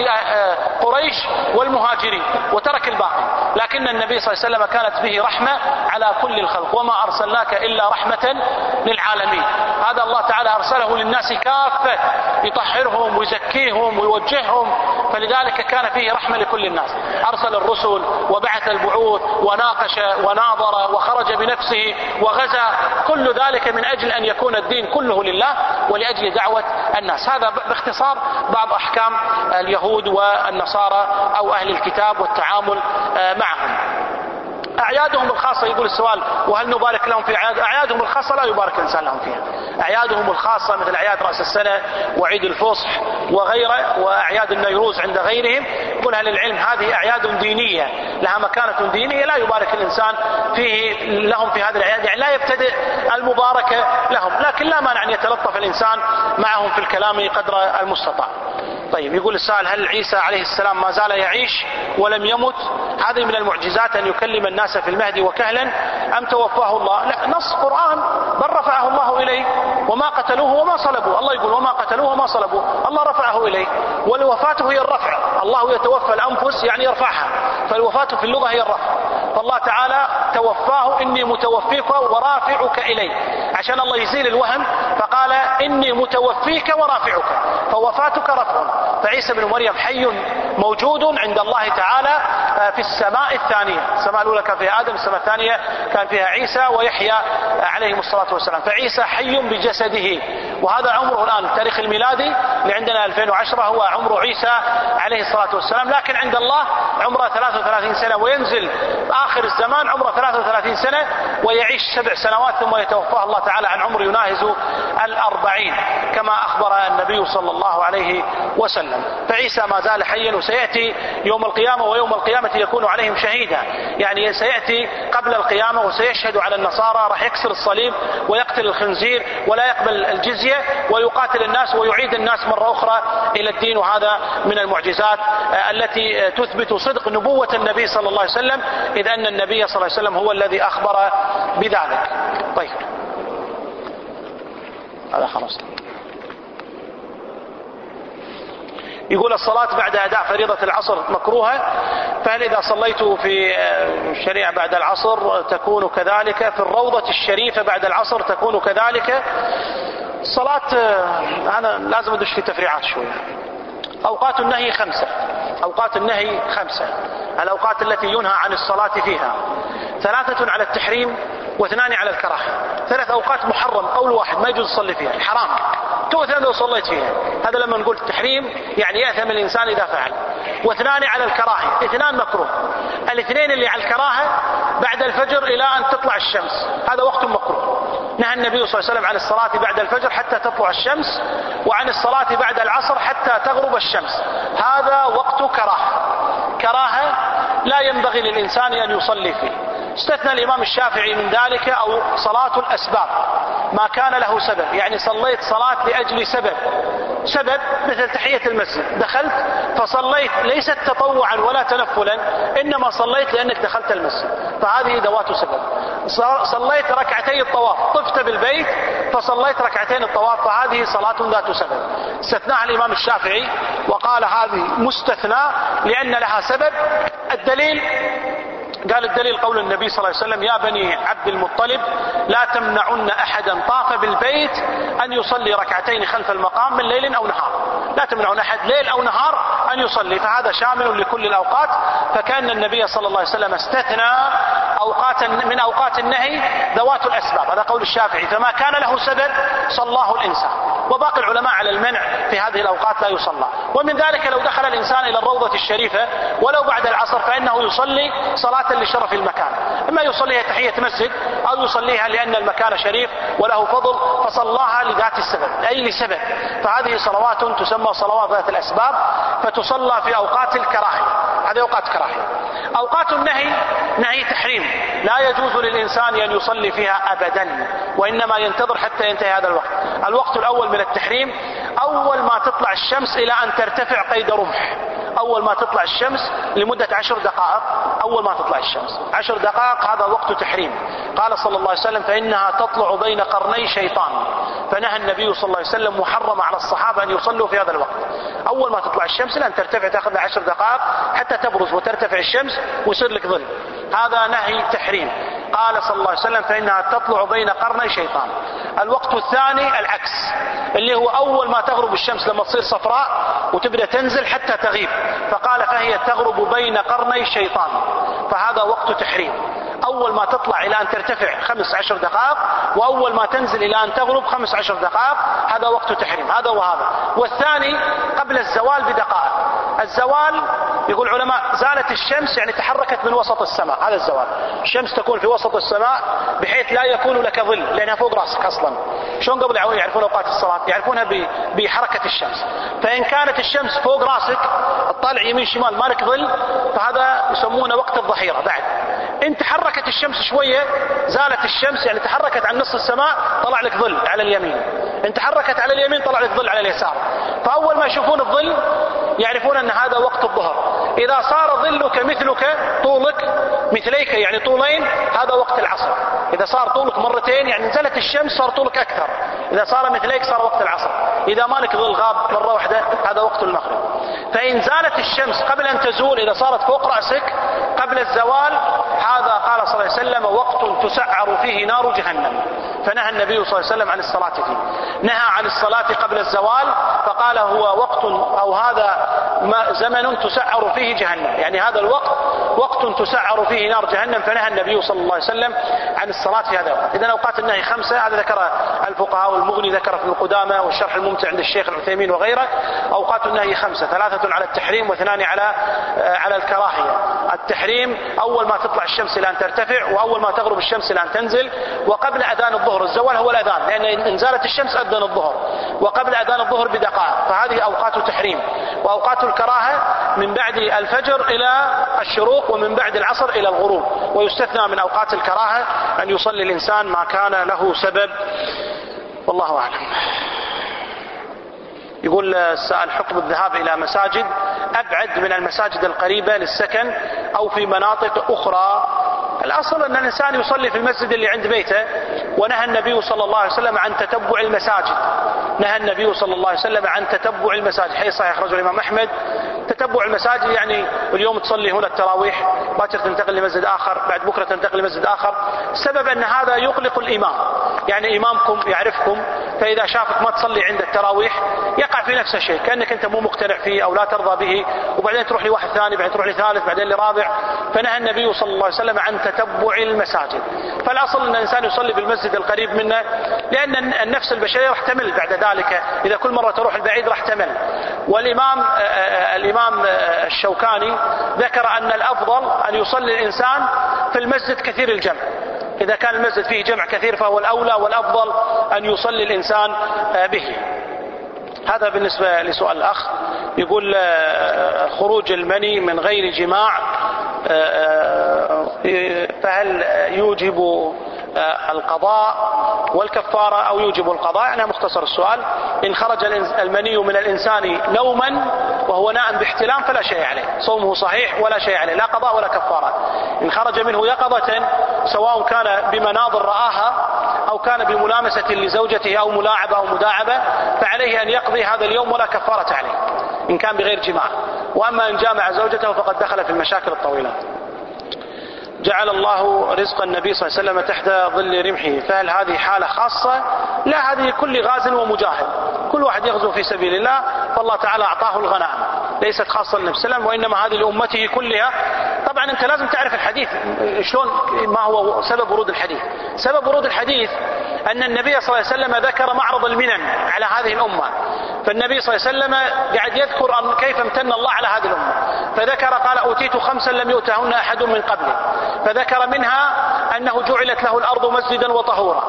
A: قريش والمهاجرين وترك الباقي، لكن النبي صلى الله عليه وسلم كانت به رحمة على كل الخلق، وما أرسلناك إلا رحمة للعالمين. هذا الله تعالى أرسله للناس كافة يطهرهم ويزكيهم ويوجههم، فلذلك كان فيه رحمة لكل الناس. أرسل الرسل وبعث البعوث وناقش وناظر وخرج بنفسه وغزا، كل ذلك من أجل أن يكون الدين كله لله ولأجل دعوة الناس. هذا باختصار بعض أحكام اليهود والنصارى أو أهل الكتاب والتعامل معهم. أعيادهم الخاصة، يقول السؤال وهل نبارك لهم في أعيادهم الخاصة؟ لا يبارك الإنسان لهم فيها. أعيادهم الخاصة مثل أعياد رأس السنة وعيد الفصح وغيره وأعياد النيروز عند غيرهم، يقول أهل العلم هذه أعياد دينية لها مكانة دينية، لا يبارك الإنسان فيه لهم في هذه الأعياد، يعني لا يبتدئ المباركة لهم، لكن لا مانع أن يتلطف الإنسان معهم في الكلام قدر المستطاع. طيب، يقول السائل هل عيسى عليه السلام ما زال يعيش ولم يمت؟ هذه من المعجزات أن يكلم الناس في المهد وكهلا أم توفاه الله؟ لا، نص قرآن بل رفعه الله إليه وما قتلوه وما صلبوه، الله يقول وما قتلوه وما صلبوه، الله رفعه إليه، والوفاة هي الرفع، الله يتوفى الأنفس يعني يرفعها، فالوفاة في اللغة هي الرفع، فالله تعالى توفاه إني متوفيك ورافعك إلي، عشان الله يزيل الوهم فقال إني متوفيك ورافعك، فوفاتك رفع. فعيسى بن مريم حي موجود عند الله تعالى في السماء الثانية، السماء الأولى كان فيها آدم، السماء الثانية كان فيها عيسى ويحيى عليهم الصلاة والسلام، فعيسى حي بجسده، وهذا عمره الآن التاريخ الميلادي اللي عندنا 2010 هو عمر عيسى عليه الصلاة والسلام، لكن عند الله عمره 33 سنة، وينزل آخر الزمان عمره 33 سنة ويعيش 7 سنوات ثم يتوفاه الله تعالى عن عمر يناهز 40 كما أخبر النبي صلى الله عليه وسلم. فعيسى ما زال حيا وسيأتي يوم القيامة، ويوم القيامة يكون عليهم شهيدا، يعني سيأتي قبل القيامة وسيشهد على النصارى، راح يكسر الصليب ويقتل الخنزير ولا يقبل الجزية ويقاتل الناس ويعيد الناس مرة أخرى إلى الدين. وهذا من المعجزات التي تثبت صدق نبوة النبي صلى الله عليه وسلم، إذ أن النبي صلى الله عليه وسلم هو الذي أخبر بذلك. طيب، هذا خلاص. يقول الصلاة بعد أداء فريضة العصر مكروهة، فهل إذا صليت في الشريعة بعد العصر تكون كذلك؟ في الروضة الشريفة بعد العصر تكون كذلك؟ الصلاة أنا لازم أدش في تفريعات شوية. أوقات النهي 5، أوقات النهي 5، الأوقات التي ينهى عن الصلاة فيها 3 على التحريم واثنان على الكراهة. 3 أوقات محرم قول واحد ما يجوز تصلي فيها، حرام تؤثم لو صليت فيها. هذا لما نقول التحريم يعني يأثم الإنسان إذا فعل. واثنان على الكراهة، 2 مكروه. الاثنين اللي على الكراهة بعد الفجر إلى أن تطلع الشمس، هذا وقت مكروه. نهى النبي صلى الله عليه وسلم عن الصلاة بعد الفجر حتى تطلع الشمس، وعن الصلاة بعد العصر حتى تغرب الشمس، هذا وقت كراهة لا ينبغي للإنسان أن يصلي فيه. استثنى الإمام الشافعي من ذلك أو صلاة الأسباب، ما كان له سبب، يعني صليت صلاة لأجل سبب مثل تحية المسجد، دخلت فصليت ليست تطوعا ولا تنفلا، إنما صليت لأنك دخلت المسجد، فهذه ذوات سبب. صليت ركعتي الطواف، طفت بالبيت فصليت ركعتين الطواف، فهذه صلاة ذات سبب. استثناها الإمام الشافعي وقال هذه مستثنى لأن لها سبب. الدليل قال الدليل قول النبي صلى الله عليه وسلم: يا بني عبد المطلب لا تمنعن أحدا طاف بالبيت أن يصلي ركعتين خلف المقام من ليل أو نهار. لا تمنعن أحد ليل أو نهار أن يصلي، فهذا شامل لكل الأوقات. فكان النبي صلى الله عليه وسلم استثنى أوقات من أوقات النهي ذوات الأسباب، هذا قول الشافعي. فما كان له سبب صلاه الإنسان، وباقي العلماء على المنع في هذه الأوقات لا يصلى. ومن ذلك لو دخل الإنسان إلى الروضة الشريفة ولو بعد العصر فإنه يصلي صلاة لشرف المكان، إما يصليها تحية مسجد أو يصليها لأن المكان شريف وله فضل فصلاها لذات السبب أي لسبب. فهذه صلوات تسمى صلوات ذات الأسباب، فتصلى في أوقات الكراهية، هذه أوقات كراهية. أوقات النهي نهي تحريم، لا يجوز للإنسان أن يصلي فيها أبدا، وإنما ينتظر حتى ينتهي هذا الوقت. الوقت الأول من التحريم أول ما تطلع الشمس إلى أن ترتفع قيد رمح، أول ما تطلع الشمس لمدة 10 دقائق، أول ما تطلع الشمس 10 دقائق هذا وقت تحريم. قال صلى الله عليه وسلم: فإنها تطلع بين قرني شيطان. فنهى النبي صلى الله عليه وسلم محرم على الصحابة أن يصلوا في هذا الوقت. أول ما تطلع الشمس لأن ترتفع تأخذ 10 دقائق حتى تبرز وترتفع الشمس ويصير لك ظل، هذا نهي تحريم. قال صلى الله عليه وسلم: فإنها تطلع بين قرني شيطان. الوقت الثاني العكس، اللي هو أول ما تغرب الشمس لما تصير صفراء وتبدأ تنزل حتى تغيب، فقال: فهي تغرب بين قرني شيطان، فهذا وقت تحريم. أول ما تطلع إلى أن ترتفع 15 دقائق، وأول ما تنزل إلى أن تغرب 15 دقائق، هذا وقت تحريم، هذا وهذا. والثاني قبل الزوال بدقائق. الزوال يقول العلماء زالت الشمس يعني تحركت من وسط السماء، هذا الزوال. الشمس تكون في وسط السماء بحيث لا يكون لك ظل لأنها فوق رأسك أصلا. شلون قبل يعرفون أوقات الصلاة؟ يعرفونها بحركة الشمس. فإن كانت الشمس فوق رأسك الطالع يمين شمال ما لك ظل، فهذا يسمونه وقت الظهيرة. بعد إن تحركت الشمس شوية زالت الشمس يعني تحركت عن نصف السماء طلع لك ظل على اليمين، إن تحركت على اليمين طلع لك ظل على اليسار. فأول ما يشوفون الظل يعرفون أن هذا وقت الظهر. إذا صار ظلك مثلك طولك مثليك يعني طولين هذا وقت العصر. إذا صار طولك مرتين يعني نزلت الشمس صار طولك أكثر. إذا صار مثليك صار وقت العصر. إذا مالك ظل غاب مرة واحدة هذا وقت المغرب. فإن زالت الشمس قبل أن تزول إذا صارت فوق رأسك قبل الزوال هذا قال صلى الله عليه وسلم وقت تسعر فيه نار جهنم. فنهى النبي صلى الله عليه وسلم عن الصلاة فيه. نهى عن الصلاة قبل الزوال فقال هو وقت أو هذا زمن تسعر فيه جهنم، يعني هذا الوقت وقت تسعر فيه نار جهنم. فنهى النبي صلى الله عليه وسلم عن الصلاة في هذا الوقت. إذن أوقات النهي 5، هذا ذكر الفقهاء والمغني ذكر في القدامى والشرح الممتع عند الشيخ العثيمين وغيره. أوقات النهي 5، 3 على التحريم و2 على الكراهية. التحريم أول ما تطلع الشمس إلى أن ترتفع، وأول ما تغرب الشمس إلى أن تنزل، وقبل أذان الظهر. الزوال هو الأذان لأن إن زالت الشمس أذن الظهر، وقبل أذان الظهر بدقائق، فهذه أوقات تحريم. وأوقات الكراهة من بعد الفجر إلى الشروق ومن بعد العصر إلى الغروب. ويستثنى من أوقات الكراهة أن يصلي الإنسان ما كان له سبب، والله أعلم. يقول السائل حكم الذهاب إلى مساجد أبعد من المساجد القريبة للسكن أو في مناطق أخرى. الأصل أن الإنسان يصلي في المسجد اللي عند بيته، ونهى النبي صلى الله عليه وسلم عن تتبع المساجد. نهى النبي صلى الله عليه وسلم عن تتبع المساجد، حيث صحيح أخرجه الإمام أحمد. تتبع المساجد يعني اليوم تصلي هنا التراويح، باكر تنتقل لمسجد آخر، بعد بكرة تنتقل لمسجد آخر. السبب أن هذا يقلق الإمام، يعني إمامكم يعرفكم، فإذا شافك ما تصلي عند التراويح يقع في نفس الشيء، كأنك أنت مو مقتنع فيه أو لا ترضى به، وبعدين تروح لواحد ثاني، بعدين تروح لثالث، بعدين لرابع. فنهى النبي صلى الله عليه وسلم عن تتبع المساجد. فالأصل أن الإنسان يصلي بالمسجد القريب منه، لأن النفس البشرية راح تمل بعد ذلك، إذا كل مرة تروح البعيد راح تمل. والإمام الشوكاني ذكر أن الأفضل أن يصلي الإنسان في المسجد كثير الجمع، إذا كان المسجد فيه جمع كثير فهو الأولى والأفضل أن يصلي الإنسان به. هذا بالنسبة لسؤال الأخ. يقول خروج المني من غير جماع فهل يوجب القضاء والكفارة أو يوجب القضاء؟ أنا مختصر السؤال. إن خرج المني من الإنسان نوما وهو نائم باحتلام فلا شيء عليه، صومه صحيح ولا شيء عليه، لا قضاء ولا كفارة. إن خرج منه يقظة سواء كان بمناظر رآها أو كان بملامسة لزوجته أو ملاعبة أو مداعبة فعليه أن يقضي هذا اليوم ولا كفارة عليه إن كان بغير جماع. وأما إن جامع زوجته فقد دخل في المشاكل الطويلة. جعل الله رزق النبي صلى الله عليه وسلم تحت ظل رمحه، فهل هذه حالة خاصة؟ لا، هذه كل غاز ومجاهد، كل واحد يغزو في سبيل الله فالله تعالى أعطاه الغنائم، ليست خاصة للنبي صلى الله عليه وسلم، وإنما هذه لأمته كلها. طبعا أنت لازم تعرف الحديث شلون، ما هو سبب ورود الحديث. سبب ورود الحديث أن النبي صلى الله عليه وسلم ذكر معرض المنن على هذه الأمة، فالنبي صلى الله عليه وسلم قاعد يذكر أن كيف امتن الله على هذه الأمة، فذكر قال أوتيت 5 لم يؤتهن أحد من قبله، فذكر منها أنه جعلت له الأرض مسجدا وطهورا،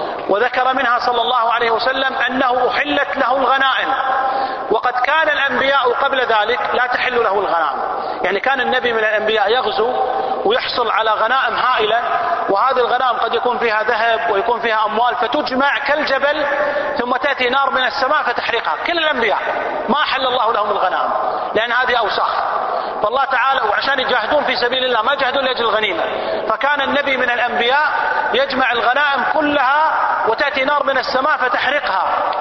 A: وذكر منها صلى الله عليه وسلم أنه أحلت له الغنائم، وقد كان الأنبياء قبل ذلك لا تحل له الغنائم، يعني كان النبي من الأنبياء يغزو ويحصل على غنائم هائلة، وهذه الغنائم قد يكون فيها ذهب ويكون فيها أموال فتجمع كالجبل ثم تأتي نار من السماء فتحرقها. كل الأنبياء ما أحل الله لهم الغنائم لأن هذه أوساخ، فالله تعالى وعشان يجاهدون في سبيل الله ما يجاهدون لأجل الغنيمة، فكان النبي من الأنبياء يجمع الغنائم كلها وتأتي نار من السماء فتحرقها.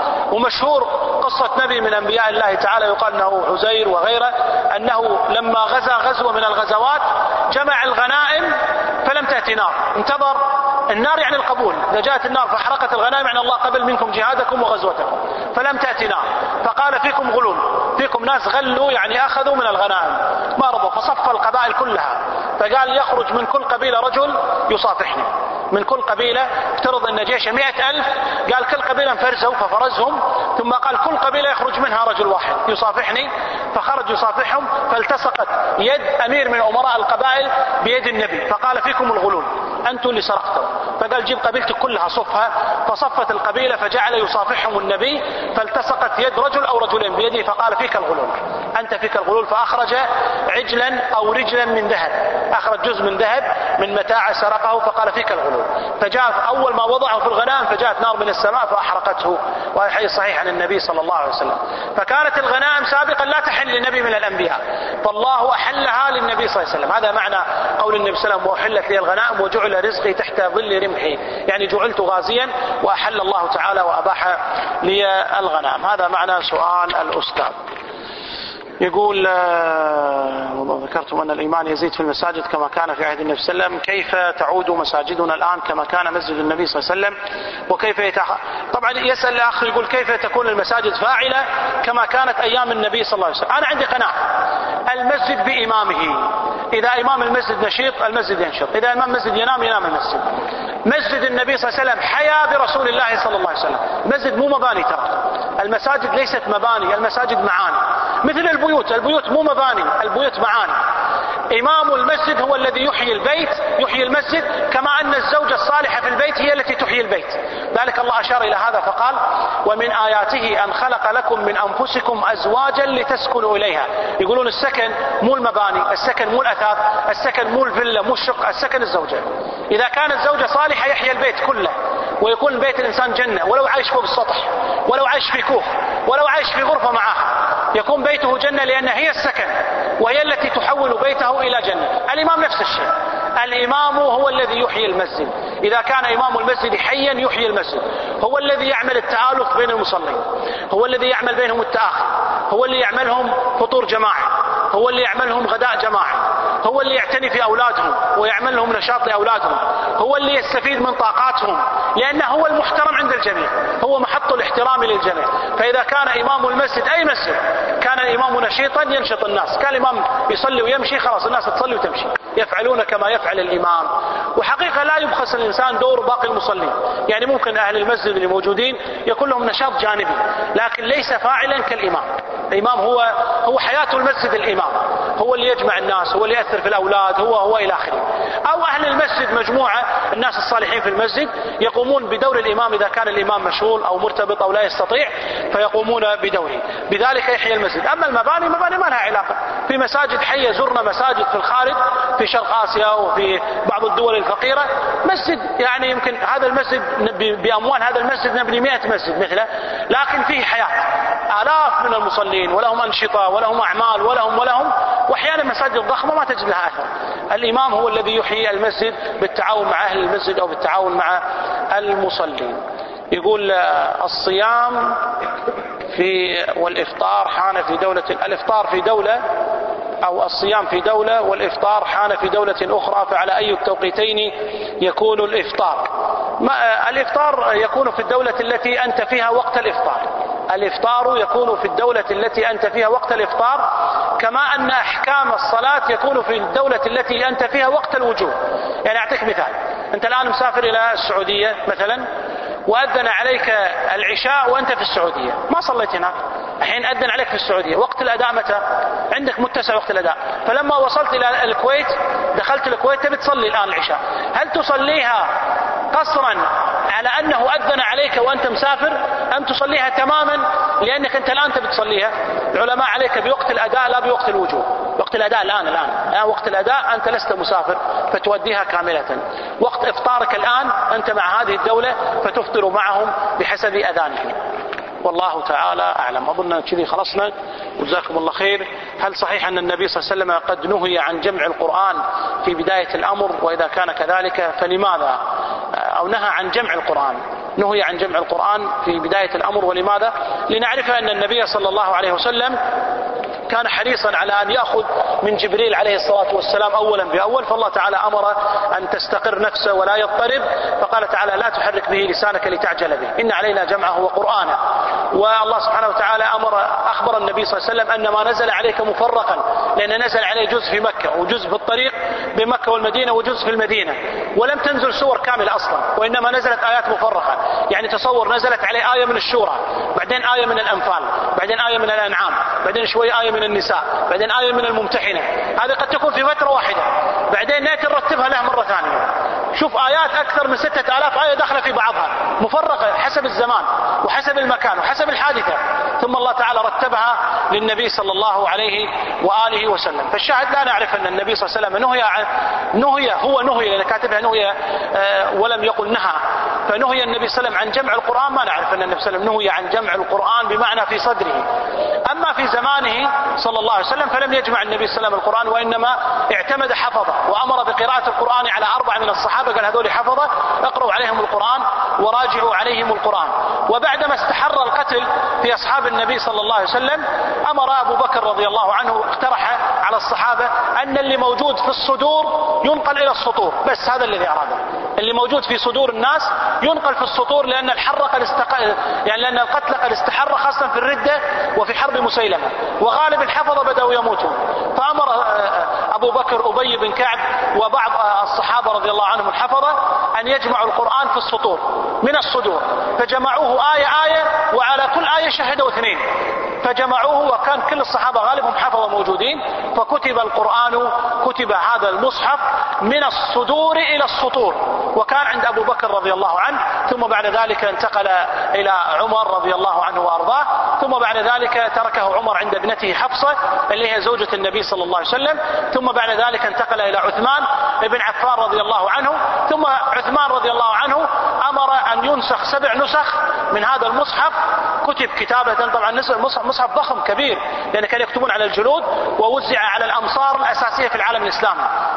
A: ومشهور قصة نبي من أنبياء الله تعالى يقال أنه عزير وغيره، أنه لما غزا غزوة من الغزوات جمع الغنائم فلم تأتي نار، انتظر النار يعني القبول، إذا جاءت النار فحرقت الغنائم يعني الله قبل منكم جهادكم وغزوتكم، فلم تأتي نار، فقال فيكم غلول، فيكم ناس غلوا يعني أخذوا من الغنائم ما رضوا، فصف القبائل كلها، فقال يخرج من كل قبيلة رجل يصافحني، من كل قبيلة افترض أن جيش 100,000، قال كل قبيلة انفرزوا ففرزهم، ثم قال كل قبيلة يخرج منها رجل واحد يصافحني، فخرج يصافحهم، فالتصقت يد أمير من أمراء القبائل بيد النبي، فقال فيكم الغلول أنتم اللي سرقتم، فقال جيب قبيلتك كلها صفها، فصفت القبيلة فجعل يصافحهم النبي، فالتصقت يد رجل أو رجلين بيده فقال فيك الغلول، أنت فيك الغلول، فأخرج عجلا أو رجلا من ذهب، أخرج جزء من ذهب من متاع سرقه فقال فيك الغلول، فجاء أول ما وضعه في الغنائم فجاءت نار من السماء فأحرقته، وهذا حديث صحيح عن النبي صلى الله عليه وسلم. فكانت الغنائم سابقا لا تحل للنبي من الأنبياء، فالله أحلها للنبي صلى الله عليه وسلم، هذا معنى قول النبي صلى الله عليه وسلم وأحلت لي الغنائم وجعل رزقي تحت ظل رمحي، يعني جعلت غازيا وأحل الله تعالى وأباح لي الغنائم. هذا معنى سؤال الأستاذ. يقول ذكرتم أن الإيمان يزيد في المساجد كما كان في عهد النبي صلى الله عليه وسلم، كيف تعود مساجدنا الآن كما كان مسجد النبي صلى الله عليه وسلم، وكيف طبعا يسأل الأخ يقول كيف تكون المساجد فاعلة كما كانت أيام النبي صلى الله عليه وسلم. أنا عندي قناعة المسجد بإمامه، إذا إمام المسجد نشيط المسجد ينشط، إذا إمام المسجد ينام ينام المسجد. مسجد النبي صلى الله عليه وسلم حيا برسول الله صلى الله عليه وسلم، المسجد مو مباني، ترى المساجد ليست مباني، المساجد معاني، مثل البيوت مو مباني، البيوت معاني. إمام المسجد هو الذي يحيي البيت، يحيي المسجد، كما أن الزوجة الصالحة في البيت هي التي تحيي البيت. ذلك الله أشار إلى هذا فقال ومن آياته أن خلق لكم من أنفسكم أزواجا لتسكنوا إليها. يقولون السكن مو المباني، السكن مو الأثاث، السكن مو الفيلا مو الشقة، السكن الزوجة. إذا كانت زوجة صالحة يحيي البيت كله ويكون بيت الإنسان جنة، ولو عايش فوق السطح، ولو عايش في كوخ، ولو عايش في غرفة معاه، يكون بيته جنة، لأن هي السكن وهي التي تحول بيته إلى جنة. الإمام نفس الشيء، الإمام هو الذي يحيي المسجد، إذا كان إمام المسجد حيا يحيي المسجد، هو الذي يعمل التآلف بين المصلين، هو الذي يعمل بينهم التآخي، هو اللي يعملهم فطور جماعي، هو اللي يعملهم غداء جماعي، هو اللي يعتني في أولادهم ويعمل لهم نشاط لأولادهم، هو اللي يستفيد من طاقاتهم، لأنه هو المحترم عند الجميع، هو محط الاحترام للجميع. فإذا كان إمام المسجد أي مسجد كان الإمام نشيطا ينشط الناس، كان الإمام يصلي ويمشي خلاص الناس تصلي وتمشي، يفعلون كما يفعل الإمام. وحقيقة لا يبخس الإنسان دور باقي المصلين، يعني ممكن أهل المسجد اللي موجودين يكون لهم نشاط جانبي لكن ليس فاعلا كالإمام. الإمام هو حياة المسجد، الإمام هو اللي يجمع الناس، هو اللي يأثر في الأولاد، هو إلى آخره. أو أهل المسجد مجموعة الناس الصالحين في المسجد يقومون بدور الإمام إذا كان الإمام مشغول أو مرتبط أو لا يستطيع فيقومون بدوره، بذلك يحيى المسجد. أما المباني ما لها علاقة. في مساجد حية، زرنا مساجد في الخارج في شرق آسيا وفي بعض الدول الفقيرة، مسجد يعني يمكن هذا المسجد بأموال هذا المسجد نبني 100 مسجد مثله، لكن فيه حياة، آلاف من المصلين ولهم أنشطة ولهم أعمال ولهم وأحيانا مساجد ضخمة ما تجد لها أثر. الإمام هو الذي يحيي المسجد بالتعاون مع أهل المسجد أو بالتعاون مع المصلين. يقول الصيام والإفطار حان في دولة، الإفطار في دولة أو الصيام في دولة والإفطار حان في دولة أخرى، فعلى أي التوقيتين يكون الإفطار؟ الإفطار يكون في الدولة التي أنت فيها وقت الإفطار، الإفطار يكون في الدولة التي أنت فيها وقت الإفطار، كما أن أحكام الصلاة يكون في الدولة التي أنت فيها وقت الوجوب. يعني أعطيك مثال، أنت الآن مسافر إلى السعودية مثلا وأذن عليك العشاء وأنت في السعودية، ما صليت هناك، الحين أذن عليك في السعودية، وقت الأداء متى؟ عندك متسع وقت الأداء، فلما وصلت إلى الكويت دخلت الكويت تبي تصلي الآن العشاء، هل تصليها قصرا على أنه أذن عليك وأنت مسافر أم تصليها تماما لأنك أنت الآن تبي تصليها؟ العلماء عليك بوقت الأداء لا بوقت الوجوب. وقت الأداء الآن وقت الأداء أنت لست مسافر فتوديها كاملة. وقت إفطارك الآن أنت مع هذه الدولة فتفطر معهم بحسب أذانهم. والله تعالى أعلم. أظن كذي خلصنا، وجزاكم الله خير. هل صحيح أن النبي صلى الله عليه وسلم قد نهي عن جمع القرآن في بداية الأمر؟ وإذا كان كذلك فلماذا؟ أو نهى عن جمع القرآن، نهي عن جمع القرآن في بداية الأمر، ولماذا؟ لنعرف أن النبي صلى الله عليه وسلم كان حريصا على أن يأخذ من جبريل عليه الصلاة والسلام أولا بأول، فالله تعالى أمر أن تستقر نفسه ولا يضطرب، فقال تعالى لا تحرك به لسانك لتعجل به، إن علينا جمعه وقرآنه. والله سبحانه وتعالى أخبر النبي صلى الله عليه وسلم أن ما نزل عليك مفرقا، لأن نزل عليه جزء في مكة وجزء في الطريق بمكة والمدينة وجزء في المدينة، ولم تنزل سور كاملة أصلا، وإنما نزلت آيات مفرقة. يعني تصور نزلت عليه آية من الشورى، بعدين آية من الأنفال، بعدين آية من الأنعام، بعدين شوية آية من النساء، بعدين آية من الممتحنة. هذه قد تكون في فترة واحدة، بعدين نأتي نرتبها له مرة ثانية. شوف آيات أكثر من 6000 آية داخلة في بعضها مفرقة حسب الزمان وحسب المكان وحسب الحادثة، ثم الله تعالى رتبها للنبي صلى الله عليه وآله وسلم. فالشاهد لا نعرف أن النبي صلى الله عليه وسلم نهي لأن كاتبها نهي ولم يقل نهى، فنهي النبي صلى الله عليه وسلم عن جمع القرآن. ما نعرف أن النبي صلى الله عليه وسلم نهي عن جمع القرآن بمعنى في صدره. أما في زمانه صلى الله عليه وسلم فلم يجمع النبي صلى الله عليه وسلم القرآن، وإنما اعتمد حفظه وأمر بقراءة القرآن على 4 من الصحابة، قال هذول حفظه اقرأوا عليهم القرآن وراجعوا عليهم القرآن. وبعدما استحر القتل في أصحاب النبي صلى الله عليه وسلم أمر أبو بكر رضي الله عنه، اقترح على الصحابة أن اللي موجود في الصدور ينقل إلى السطور، بس هذا الذي أراده، اللي موجود في صدور الناس ينقل في السطور، لأن لأن القتل قد استحر خاصة في الردة وفي حرب مسيلمة، وغالب الحفظة بدأوا يموتون. فأمر أبو بكر أبي بن كعب وبعض الصحابة رضي الله عنهم الحفظة أن يجمعوا القرآن في السطور من الصدور، فجمعوه آية وعلى كل آية شهدوا 2، فجمعوه، وكان كل الصحابة غالبهم حفظة موجودين، فكتب القرآن، كتب هذا المصحف من الصدور إلى السطور، وكان عند أبو بكر رضي الله عنه، ثم بعد ذلك انتقل إلى عمر رضي الله عنه وأرضاه، ثم بعد ذلك تركه عمر عند ابنته حفصة اللي هي زوجة النبي صلى الله عليه وسلم، ثم بعد ذلك انتقل إلى عثمان بن عفان رضي الله عنه، ثم عثمان رضي الله عنه أمر أن ينسخ 7 نسخ من هذا المصحف، كتب كتابة طبعا مصحف ضخم كبير، لأن كانوا يكتبون على الجلود، ووزع على الأمصار الأساسية في العالم الإسلامي،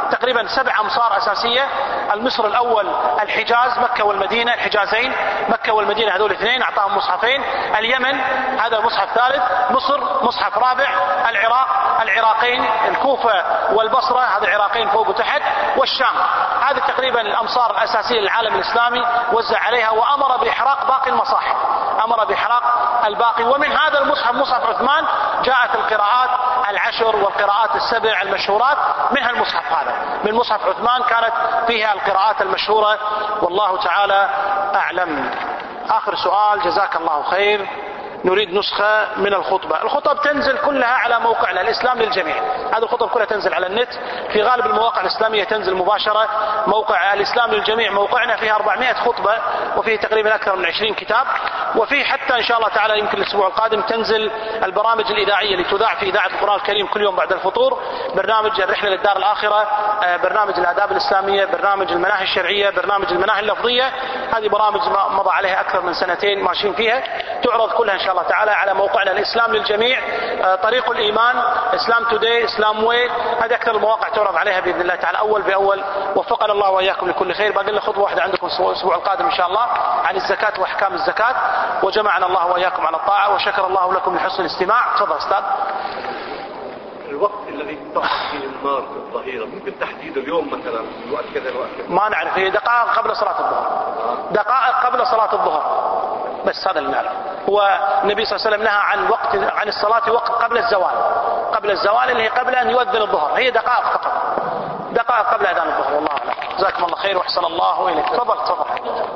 A: تقريبا 7 أمصار أساسية. المصر الأول الحجاز، مكة والمدينة، الحجازين مكة والمدينة، هذول اثنين أعطاهم مصحفين. اليمن هذا مصحف ثالث، مصر مصحف رابع، العراق العراقين، الكوفة والبصرة هذا عراقين فوق وتحت، والشام. هذه تقريبا الأمصار الأساسية للعالم الإسلامي وزع عليها، وأمر بإحراق باقي المصاحف، أمر بإحراق الباقي. ومن هذا المصحف مصحف عثمان جاءت القراءات 10 والقراءات 7 المشهورات، منها المصحف هذا، من مصحف عثمان كانت فيها القراءات المشهورة، والله تعالى أعلم. آخر سؤال، جزاك الله خير. نريد نسخة من الخطبة. الخطب تنزل كلها على موقعنا الإسلام للجميع، هذه الخطب كلها تنزل على النت، في غالب المواقع الإسلامية تنزل مباشرة. موقع الإسلام للجميع موقعنا فيه 400 خطبة، وفيه تقريبا أكثر من 20 كتاب، وفيه حتى إن شاء الله تعالى يمكن الأسبوع القادم تنزل البرامج الإذاعية اللي تذاع في إذاعة القرآن الكريم كل يوم بعد الفطور، برنامج الرحلة للدار الآخرة، برنامج الآداب الإسلامية، برنامج المناهي الشرعية، برنامج المناهي اللفظية. هذه برامج مضى عليها أكثر من 2 ماشيين فيها، تعرض كلها إن شاء الله تعالى على موقعنا الإسلام للجميع. طريق الإيمان، إسلام توداي، إسلام واي، هذه أكثر المواقع تعرض عليها بإذن الله تعالى أول بأول. وفقنا الله وإياكم لكل خير. باقي لنا خطوة واحدة عندكم الأسبوع القادم إن شاء الله عن الزكاة وأحكام الزكاة، وجمعنا الله وإياكم على الطاعة، وشكر الله لكم لحسن الاستماع. تفضل أستاذ.
B: الوقت الذي تطرح فيه النار في الظهيرة ممكن تحديده اليوم مثلا الوقت كذا الوقت كذا؟
A: ما نعرف، هي دقائق قبل صلاة الظهر، دقائق قبل صلاة الظهر، بس هذا اللي نعرف. هو النبي صلى الله عليه وسلم نهى عن الصلاة وقت قبل الزوال، قبل الزوال اللي هي قبل أن يؤذن الظهر، هي دقائق فقط، دقائق قبل أذان الظهر. والله أعلم. جزاكم الله خير وأحسن الله إليك. تفضل تفضل.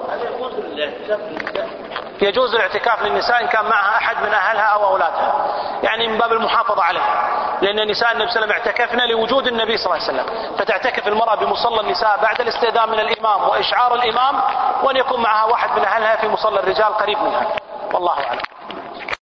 A: يجوز الاعتكاف للنساء إن كان معها أحد من أهلها أو أولادها، يعني من باب المحافظة عليها، لأن نساء النبي صلى الله عليه وسلم اعتكفنا لوجود النبي صلى الله عليه وسلم، فتعتكف المرأة بمصلى النساء بعد الاستئذان من الإمام وإشعار الإمام، وأن يكون معها واحد من أهلها في مصلى الرجال قريب منها. والله أعلم.